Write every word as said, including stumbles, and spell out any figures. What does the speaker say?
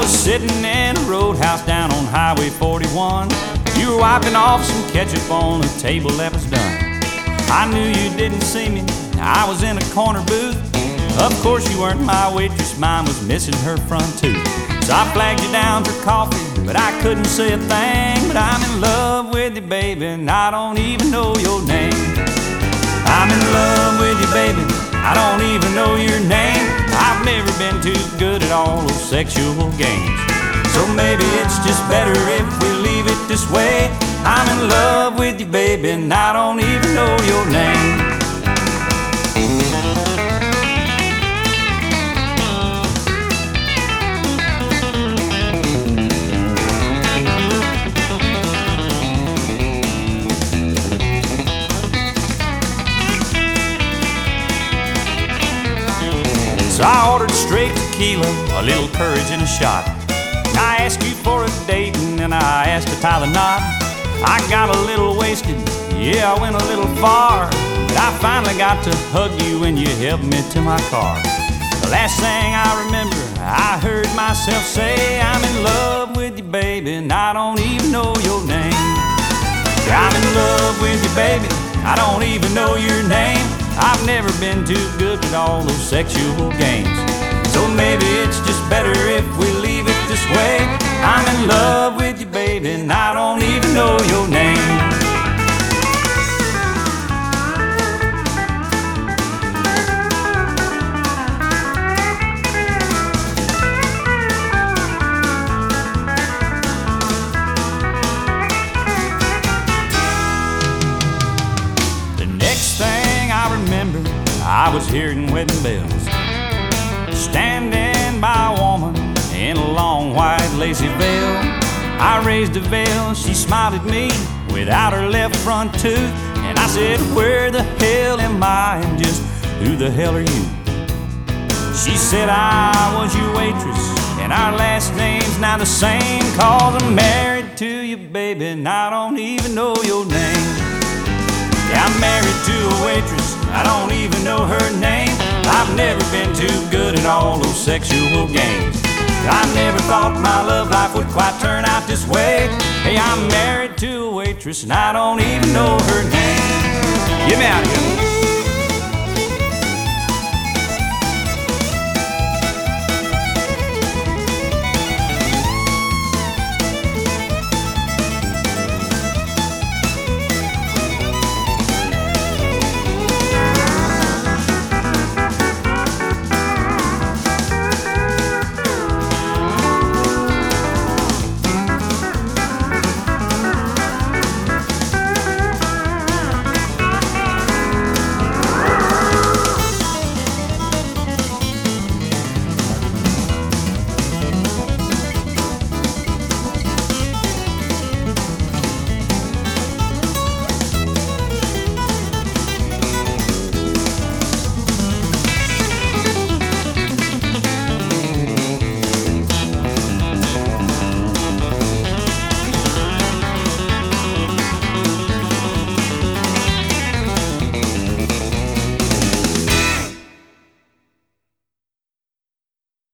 was sitting in a roadhouse down on Highway forty-one. You were wiping off some ketchup on a table that was done. I knew you didn't see me, I was in a corner booth. Of course you weren't my waitress, mine was missing her front tooth. So I flagged you down for coffee, but I couldn't say a thing. But I'm in love with you, baby, and I don't even know your name. I'm in love with you, baby, I don't even know your name. I've never been too good at all those sexual games. So maybe it's just better if we leave it this way. I'm in love with you, baby, and I don't even know your name. So I ordered straight tequila, a little courage and a shot. I asked you for a date and then I asked to tie the knot. I got a little wasted, yeah, I went a little far. But I finally got to hug you when you helped me to my car. The last thing I remember, I heard myself say, I'm in love with you, baby, and I don't even know your name. I'm in love with you, baby, I don't even know your name. I've never been too good at all those sexual games. So maybe it's just better if we leave it this way. I'm in love with you, baby, and I don't even know your name. The next thing I remember, I was hearing wedding bells, standing by a woman in a long white lacy veil. I raised a veil, she smiled at me without her left front tooth. And I said, where the hell am I, and just who the hell are you? She said, I was your waitress, and our last name's now the same. Cause I'm married to you, baby, and I don't even know your name. Yeah, I'm married to a waitress, I don't even know her name. I've never been too good at all those sexual games. I never thought my love life would quite turn out this way. Hey, I'm married to a waitress and I don't even know her name. Get me out of here.